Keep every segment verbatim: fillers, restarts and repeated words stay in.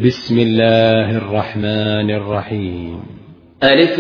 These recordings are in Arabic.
بسم الله الرحمن الرحيم. ألف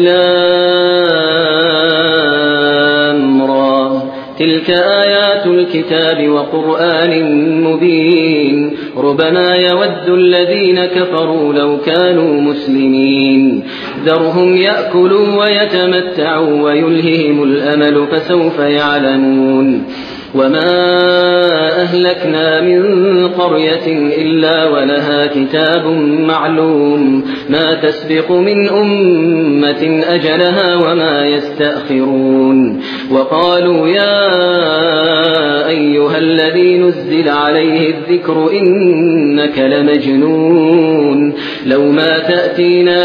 لام را، تلك آيات الكتاب وقرآن مبين. ربما يود الذين كفروا لو كانوا مسلمين. ذرهم يأكلوا ويتمتعوا ويلههم الأمل فسوف يعلمون. وما أهلكنا من قرية إلا ولها كتاب معلوم، ما تسبق من أمة أجلها وما يستأخرون. وقالوا يا أيها الذي نزل عليه الذكر إنك لمجنون، لو ما تأتينا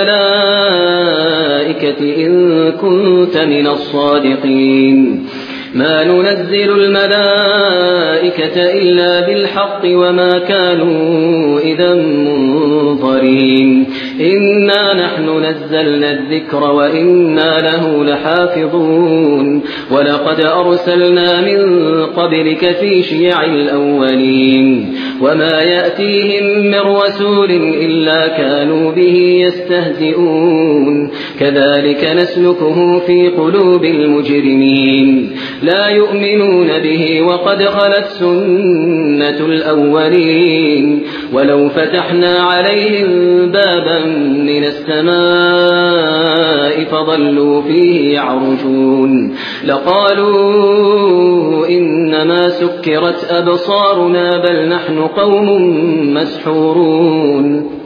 بالملائكة إن كنت من الصادقين. ما ننزل الملائكة إلا بالحق وما كانوا إذا منظرين. إنا نحن نزلنا الذكر وإنا له لحافظون. ولقد أرسلنا من قبلك في شيع الأولين، وما يأتيهم من رسول إلا كانوا به يستهزئون. كذلك نسلكه في قلوب المجرمين، لا يؤمنون به وقد خلت سنة الأولين. ولو فتحنا عليهم بابا من السماء فظلوا فيه يعرجون لقالوا إنما سكرت أبصارنا بل نحن قوم مسحورون.